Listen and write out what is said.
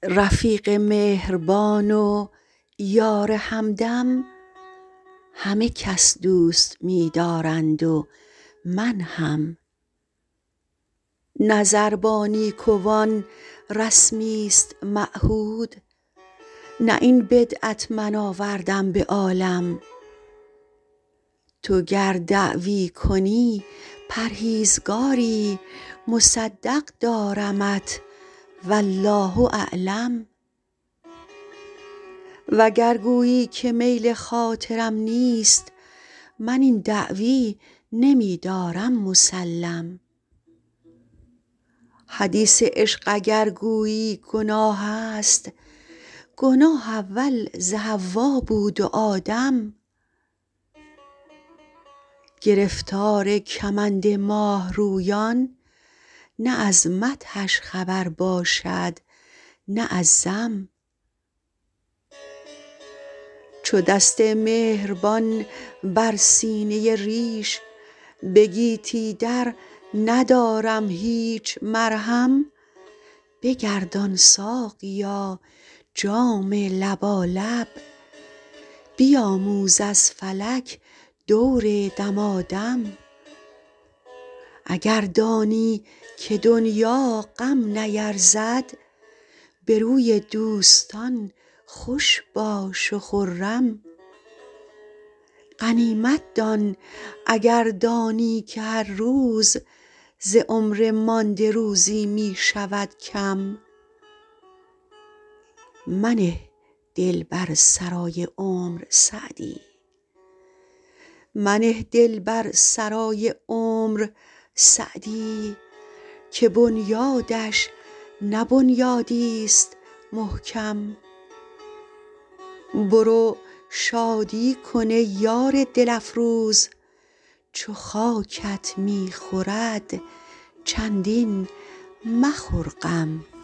رفیق مهربان و یار همدم همه کس دوست می دارند و من هم. نظر با نیکوان رسمی ست معهود، نه این بدعت من آوردم به عالم. تو گر دعوی کنی پرهیزگاری، مصدق دارمت والله اعلم. وگر گویی که میل خاطرم نیست، من این دعوی نمی دارم مسلم. حدیث عشق اگر گویی گناه است، گناه اول ز حوا بود و آدم. گرفتار کمند ماه رویان، نه از مدحش خبر باشد نه از ذم. چو دست مهربان بر سینه ریش، به گیتی در ندارم هیچ مرهم. بگردان ساقیا جام لبالب، بیاموز از فلک دور دمادم. اگر دانی که دنیا غم نیرزد، به روی دوستان خوش باش و خرم. غنیمت دان اگر دانی که هر روز، ز عمر مانده روزی می شود کم. منه دل بر سرای عمر سعدی، که بنیادش نه بنیادی ست محکم. برو شادی کن ای یار دل افروز، چو خاکت می خورد چندین مخور غم.